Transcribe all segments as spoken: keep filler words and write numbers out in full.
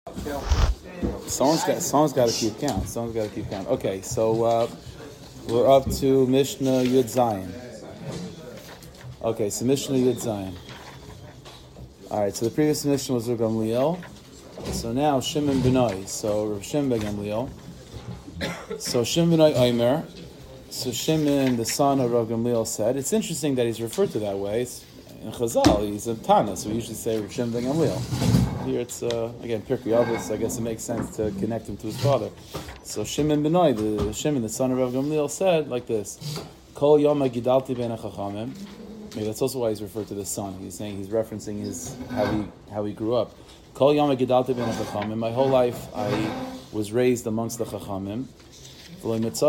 Someone's got someone's got to keep count. Someone's got to keep count. Okay, so uh, we're up to Mishnah Yud Zayin. Okay, so Mishnah Yud Zayin. All right, so the previous Mishnah was Rav Gamliel. So now Shimon Benoi. So Rav Shimon ben Gamliel. So Shimon Benoi Omer. So Shimon, the son of Rav Gamliel, said. It's interesting that he's referred to that way. It's, in Chazal, he's a Tana, so we usually say Rav Shimon ben Gamliel. Here it's, uh, again, Pirkei Avos, so I guess it makes sense to connect him to his father. So Shimon Benoi, the Shimon, the son of Rav Gamliel, said like this: Kol Yom Gidalti ben Chachamim. Maybe that's also why he's referred to the son. He's saying he's referencing his how he how he grew up. Kol Yom Gidalti ben Chachamim. My whole life I was raised amongst the Chachamim. It's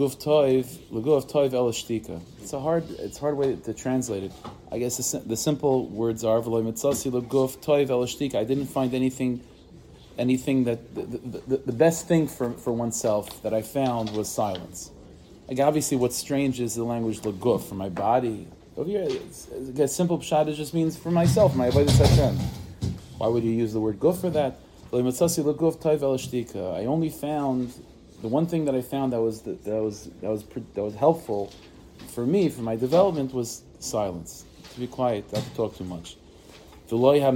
a hard, it's a hard way to translate it. I guess the, the simple words are I didn't find anything, anything that the, the, the best thing for, for oneself that I found was silence. Like obviously, what's strange is the language leguf for my body. Over here, it's, a simple pshat it just means for myself, my avodas Hashem. Why would you use the word guf for that? I only found. The one thing that I found that was that, that was that was that was helpful for me for my development was silence, to be quiet, not to talk too much. So the way the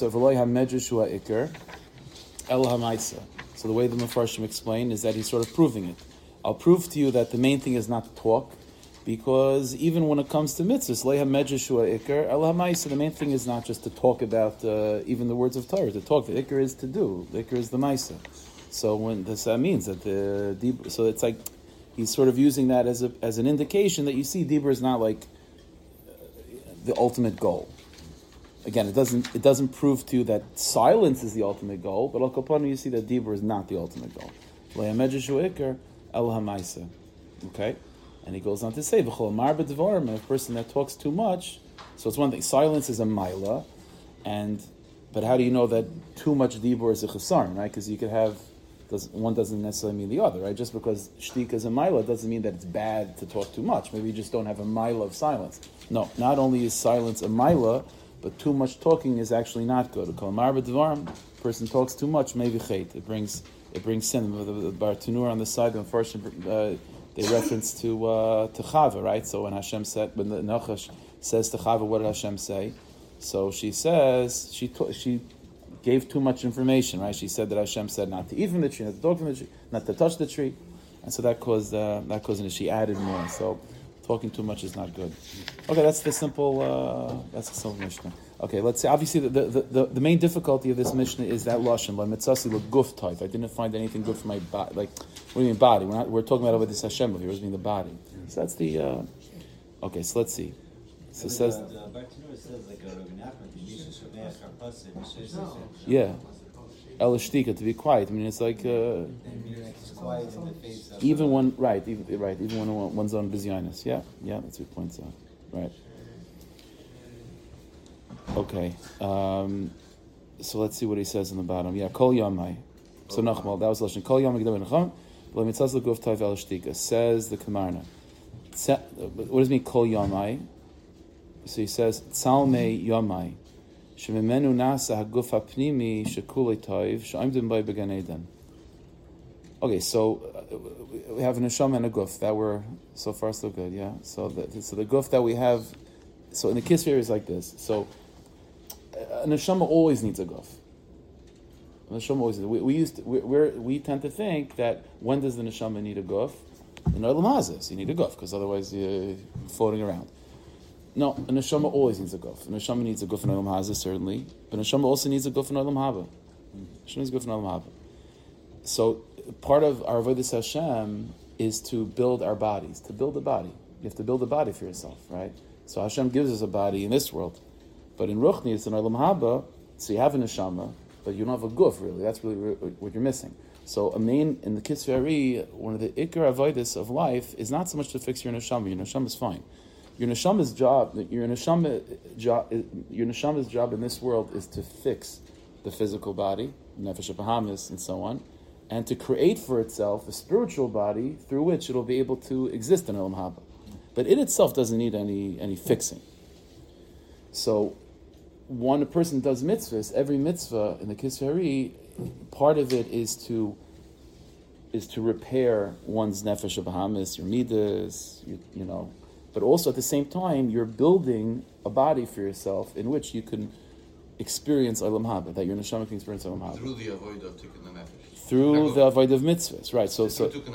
Mefarshim explain is that he's sort of proving it. I'll prove to you that the main thing is not to talk, because even when it comes to mitzvahs, the main thing is not just to talk about uh, even the words of Torah. To talk, the ikar is to do. The ikar is the ma'isa. So when this that means that the Dibur, so it's like he's sort of using that as a as an indication that you see Dibur is not like the ultimate goal. Again, it doesn't it doesn't prove to you that silence is the ultimate goal, but al kapanu you see that Dibur is not the ultimate goal. Okay, and he goes on to say, a person that talks too much. So it's one thing. Silence is a maila, and but how do you know that too much Dibur is a chesaron, right? Because you could have. Does, one doesn't necessarily mean the other, right? Just because shtika is a maila doesn't mean that it's bad to talk too much. Maybe you just don't have a maila of silence. No, not only is silence a maila, but too much talking is actually not good. A person talks too much, maybe chait. It brings it brings sin. The, the, the Bartanur on the side, the first uh, they reference to uh, to Chava, right? So when Hashem said, when the Nachash says to Chava, what did Hashem say? So she says she to, she. gave too much information, right? She said that Hashem said not to eat from the tree, not to talk from the tree, not to touch the tree, and so that caused uh, that caused an issue. She added more. So talking too much is not good. Okay, that's the simple. Uh, that's the simple Mishnah. Okay, let's say obviously the the, the, the main difficulty of this Mishnah is that lashon la mitzasi la guf type. I didn't find anything good for my body. Like, what do you mean body? We're not. We're talking about over this Hashem here. We're mean the body. So that's the. Uh, okay, so let's see. So it says. Yeah, El Shtika, to be quiet. I mean, it's like uh, even when right, even, right, even when one's on busyness. Yeah, yeah, that's what points out. Right. Okay. Um, so let's see what he says in the bottom. Yeah, Kol Yamai. So Nachmal, that was lashon. Kol Yamai G'davin Nacham. Lo Mitzas L'Guf Tav El Shtika. Says the Kamarna. What does it mean Kol Yamai? So he says Tzalmei Yamai. Shemimenu nasa haguf hapnimi shekulei toiv she'amdim by began Eden. Okay, so uh, we have a neshama and a guf that were so far so good, yeah. So the so the guf that we have, so in the kisvei is like this. So a neshama always needs a guf. A neshama always needs, we, we used to, we we're, we tend to think that when does the neshama need a guf? In olam hazeh, you need a guf because otherwise you're floating around. No, a neshama always needs a guf. A neshama needs a guf in olam hazeh, certainly, but a neshama also needs a guf in olam haba. Neshama needs a guf in olam haba. So part of our avodas Hashem is to build our bodies, to build a body. You have to build a body for yourself, right? So Hashem gives us a body in this world, but in ruchni it's in olam haba. So you have a neshama, but you don't have a guf really. That's really what you're missing. So a main in the kisvei ari, one of the ikar avodas of life is not so much to fix your neshama. Your neshama is fine. Your neshama's job, your neshama job, your neshama's job in this world is to fix the physical body, nefesh habahamis, and so on, and to create for itself a spiritual body through which it'll be able to exist in olam haba. But it itself doesn't need any any fixing. So when a person does mitzvahs, every mitzvah in the Kisvei Hari part of it is to is to repair one's nefesh abahamis, your midas, you, you know, but also at the same time you're building a body for yourself in which you can experience Olam Haba, that your neshama can experience Olam Haba. Through the avoid of tikkun nefesh. Through the avoid of mitzvahs, right? So, so th-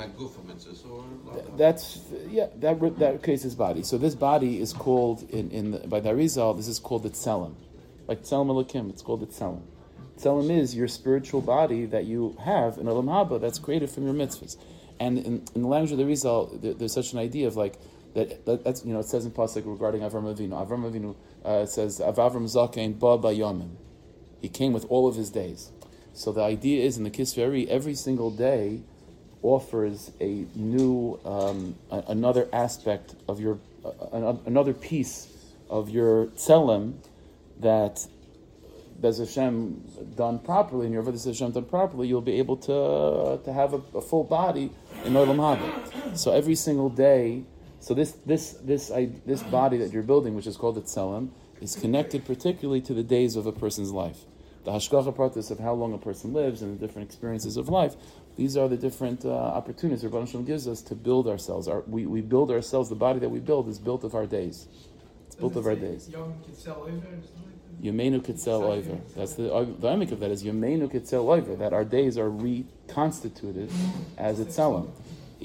that's yeah. That that case is body. So this body is called in in the, by the Arizal. This is called the tzelem, like tzelem elokim. It's called the tzelem. Tzelem is your spiritual body that you have in Olam Haba that's created from your mitzvahs. And in, in the language of the Arizal, there, there's such an idea of like that. that that's you know it says in pasuk regarding Avram Avinu. Avram Avinu uh, says Avram Zakein Ba Bayomim. He came with all of his days. So the idea is in the Kisveri, every single day offers a new, um, a, another aspect of your, uh, another piece of your tzelem that Bez Hashem done properly, and your Avodas Hashem done properly, you'll be able to uh, to have a, a full body in Olam Haba. So every single day, so this this this I, this body that you're building, which is called the tzelem, is connected particularly to the days of a person's life. The hashgacha pratis of how long a person lives and the different experiences of life. These are the different uh, opportunities Rebbeinu Shalom gives us to build ourselves. Our, we, we build ourselves. The body that we build is built of our days. It's built of our days. Yomenu Kitzel Oiver. That's the the imik of that is Yomenu Kitzel Oiver. That our days are reconstituted as a tzelem. I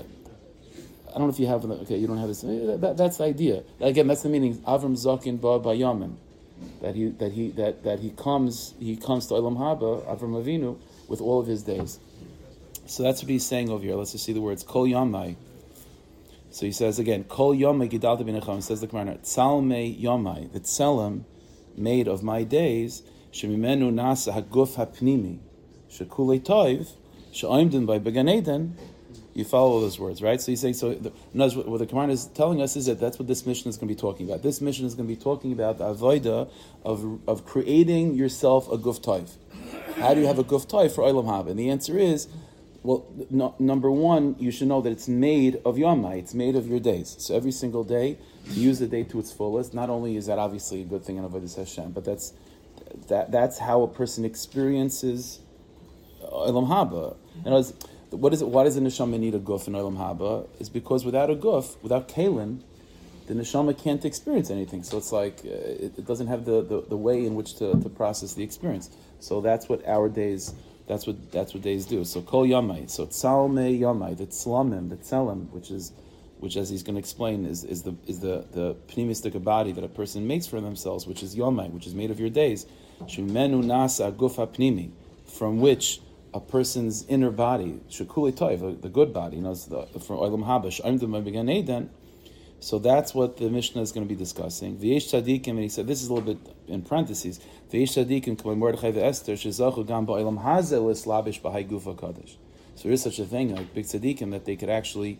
don't know if you have. Okay, you don't have this. That, that's the idea. Again, that's the meaning. Avram Zakin Ba Bayamim. That he that he that, that he comes he comes to Olam Haba, Avram Avinu, with all of his days. So that's what he's saying over here. Let's just see the words Kol Yomai. So he says again, Kol Yomai Gidalta B'Necham. Says the Gemara, Tzalmei Yomai, the tzelem made of my days, Shemimenu Nasa Haguf Hapnimi, Shekulei Toiv, She'oimdin by Began Eden. You follow all those words, right? So he's saying, so the, what the Quran is telling us is that that's what this mission is going to be talking about. This mission is going to be talking about the avodah of of creating yourself a guf toiv. How do you have a guf toiv for Olam Haba? And the answer is, well, no, number one, you should know that it's made of yomai. It's made of your days. So every single day, to use the day to its fullest. Not only is that obviously a good thing in avodas Hashem, but that's that that's how a person experiences Olam Haba. In other words, What is it? Why does the neshama need a guf in Olam Haba? Is because without a guf, without kalim, the neshama can't experience anything. So it's like uh, it, it doesn't have the, the, the way in which to, to process the experience. So that's what our days. That's what that's what days do. So kol yamai. So tzalmei yamai. The tzlamim, the tzelem, which is, which as he's going to explain, is is the is the the pnimistic body that a person makes for themselves, which is yamai, which is made of your days. Shemenu nasa guf hapnimi, from which a person's inner body, shekuli toiv, the good body, you know, the, from Olam Haba, she'oimdim by Began Eden. So that's what the Mishnah is going to be discussing. V'yesh tzadikim, and he said, this is a little bit in parentheses. V'yesh tzadikim k'may Mordechai ve'Esther shezachu gam ba'olam hazeh l'slabish b'hai gufa kadosh. So there is such a thing like big tzadikim that they could actually.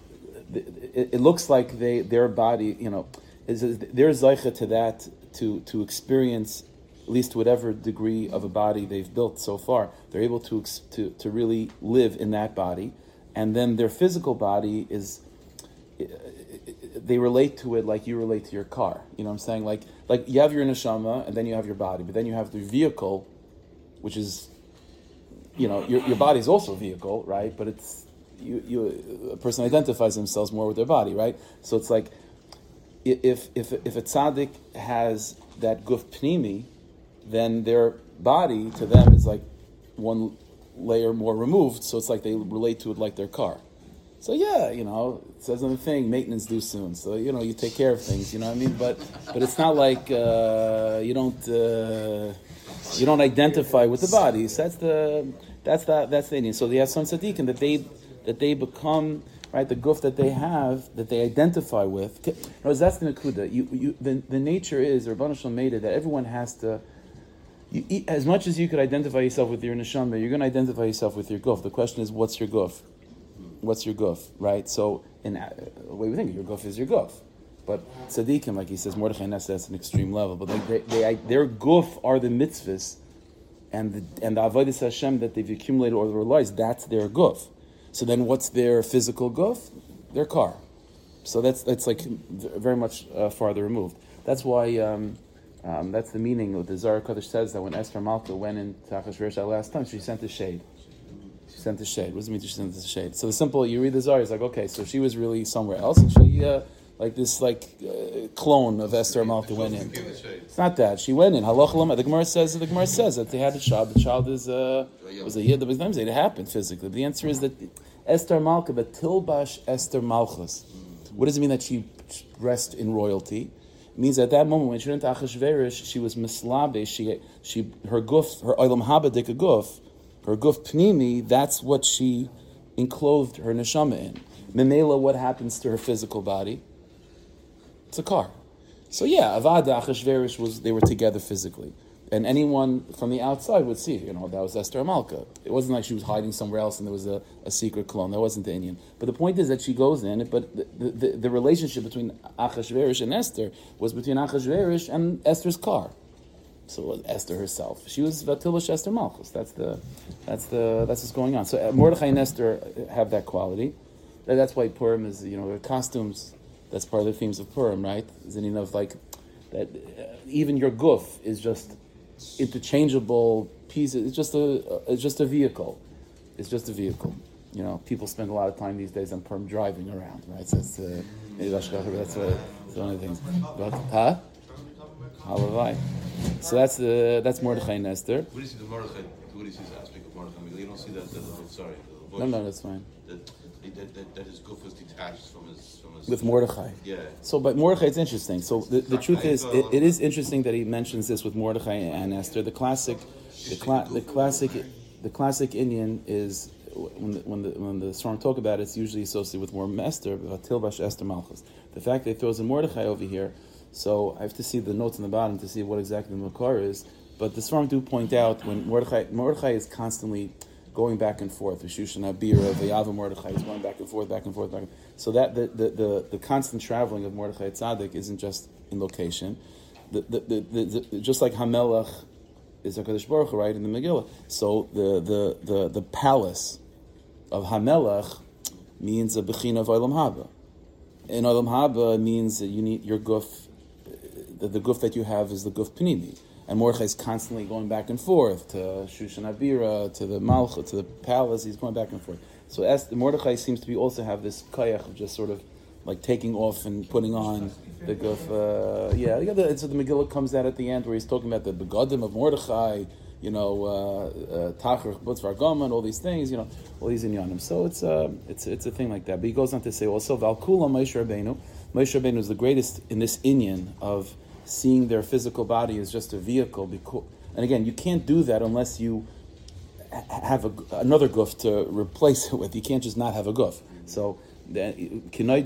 It, it looks like they their body, you know, is they're zeicha to that to to experience. At least to whatever degree of a body they've built so far, they're able to to to really live in that body, and then their physical body is. They relate to it like you relate to your car. You know what I'm saying? Like like you have your neshama, and then you have your body, but then you have the vehicle, which is, you know, your your body is also a vehicle, right? But it's you you a person identifies themselves more with their body, right? So it's like if if if a tzaddik has that guf pnimi, then their body to them is like one layer more removed, so it's like they relate to it like their car. So yeah, you know, it says on the thing, maintenance due soon. So, you know, you take care of things, you know what I mean? But but it's not like uh, you don't uh, you don't identify with the body. So that's the that's the that's the Indian. So they have some tzaddikim that they that they become right the guf that they have that they identify with. No, that's the nakuda. You you the, the nature is, or Rebbeinu Shalom made it that everyone has to. You eat, as much as you could identify yourself with your neshama, you're going to identify yourself with your guf. The question is, what's your guf? What's your guf, right? So, in uh, the way we think, your guf is your guf. But tzaddikim, like he says, Mordechai Nessa, that's an extreme level. But like they, they, their guf are the mitzvahs, and the and the avodas Hashem that they've accumulated over their lives. That's their guf. So then, what's their physical guf? Their car. So that's that's like very much uh, farther removed. That's why. Um, Um, that's the meaning of the Zohar Kodesh says that when Esther Malka went into Achashverosh that last time, she sent a shade. She sent a shade. What does it mean she sent a shade? So the simple, you read the Zohar, it's like, okay, so she was really somewhere else, and she, uh, like this like uh, clone of Esther Malka went in. It's not that. She went in. Halach Lama. The Gemara says, the Gemara says that they had a child. The child is, uh, was a yid. There was names. It happened physically. The answer is that Esther Malka, but Tilbash Esther Malchus. What does it mean that she dressed in royalty? It means at that moment when she went to Achashverosh, she was mislabe. She, she, her guf, her olam haba dika guf, her guf pnimi. That's what she enclosed her neshama in. Memela, what happens to her physical body? It's a car. So yeah, Avada, Achashverosh was, they were together physically. And anyone from the outside would see, you know, that was Esther Malka. It wasn't like she was hiding somewhere else and there was a, a secret clone. That wasn't the Indian. But the point is that she goes in, but the, the, the relationship between Achashverosh and Esther was between Achashverosh and Esther's car. So it was Esther herself. She was Vatilish Esther Malchus. That's the, that's the, that's what's going on. So uh, Mordechai and Esther have that quality. That's why Purim is, you know, their costumes. That's part of the themes of Purim, right? Is you know, like that. Uh, even your guf is just interchangeable pieces. It's just a, it's just a vehicle. It's just a vehicle. You know, people spend a lot of time these days on Purim driving around, right? So that's, uh, that's, what, that's one of the things. But, huh? Halavai. So that's the that's Mordechai and Esther. What do you see the Mordechai? What do you see the aspect of Mordechai? You don't see that. that, that sorry. The no, no, that's fine. That, that, that, that his goof was detached from his, from his... With Mordechai. Yeah. So, but Mordechai, it's interesting. So the, the truth is, it, it is interesting that he mentions this with Mordechai and Esther. The classic, the, cla- the classic, the classic Indian is when the, when the when the Swarm talk about it, it's usually associated with more Esther, Tilbash Esther Malchus. The fact that he throws in Mordechai over here, so I have to see the notes on the bottom to see what exactly the Makar is. But the Swarm do point out when Mordechai, Mordechai is constantly going back and forth. Shushan Abira, Vayava Mordechai is going back and forth, back and forth, back and forth. So that the, the, the, the constant traveling of Mordechai Tzaddik isn't just in location. The, the, the, the, the, just like Hamelach is HaKadosh Baruch Hu, right, in the Megillah. So the, the, the, the palace of Hamelach means a Bechina of Olam Haba. And Olam Haba means that you need your guf, the, the guf that you have is the guf Pnimi. And Mordechai is constantly going back and forth to Shushan Abira, to the Malchut, to the palace. He's going back and forth. So as Mordechai seems to be also have this kayach of just sort of like taking off and putting on the guf. Uh, yeah, yeah. The, so the Megillah comes out at the end where he's talking about the begadim of Mordechai, you know, Tachrich Butz Vargama, all these things, you know, all these inyanim. So it's a uh, it's it's a thing like that. But he goes on to say also Valkula Moshe Rabbeinu. Moshe Rabbeinu is the greatest in this inyan of seeing their physical body as just a vehicle, because, and again, you can't do that unless you have a, another guf to replace it with. You can't just not have a guf. So, when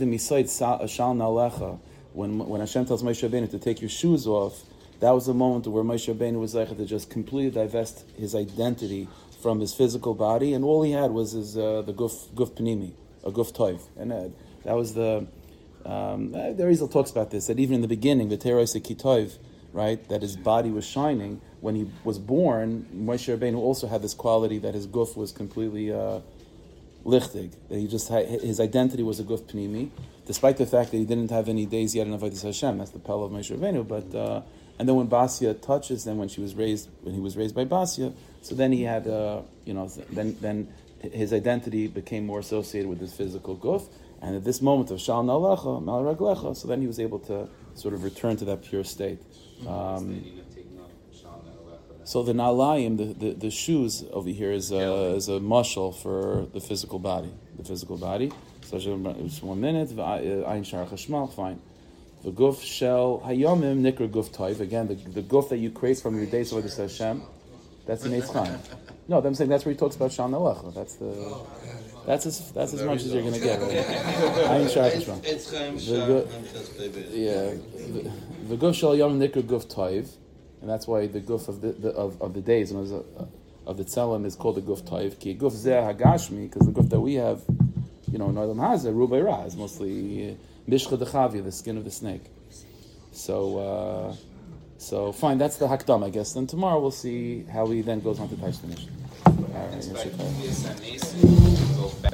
when Hashem tells Moshe Rabbeinu to take your shoes off, that was the moment where Moshe Rabbeinu was like to just completely divest his identity from his physical body, and all he had was his uh, the guf guf panimi, a guf toiv, and uh, that was the. Um, the Arizal talks about this, that even in the beginning, the Teros Kitov, right, that his body was shining. When he was born, Moshe Rabbeinu also had this quality that his guf was completely uh, lichtig, that he just had, his identity was a guf pnimi, despite the fact that he didn't have any days yet in Avodas Hashem. That's the pella of Moshe Rabbeinu. But uh, and then when Basia touches them, when she was raised, when he was raised by Basia, so then he had, uh, you know, then then his identity became more associated with his physical guf. And at this moment of Shal Nalecha, Mal Raglecha, so then he was able to sort of return to that pure state. Um, so the Nalayim, the, the, the shoes over here is a, is a mashal for the physical body. The physical body. So it's one minute. Ayin Shar Chashmal, fine. The guf shel hayomim nikra guf toiv. Again, the, the guf that you create from your days over the Hashem, that's the Eitz Chaim. No, I'm saying that's where he talks about Shal Nalecha. That's the... That's as that's as much as you're going to get, right? Ayin Shar Chashmal. Yeah, the guf shel yom nikra guf toiv, and that's why the guf of the, the of, of the days and of the tzelem is called the guf toiv. Ki guf zeh hagashmi, because the guf that we have, you know, in Olam Hazeh, Rubai Ra, is mostly mishcha dechavia, the skin of the snake. So, uh, so fine. That's the hakdam, I guess. Then tomorrow we'll see how he then goes on to Taish Finish. All right,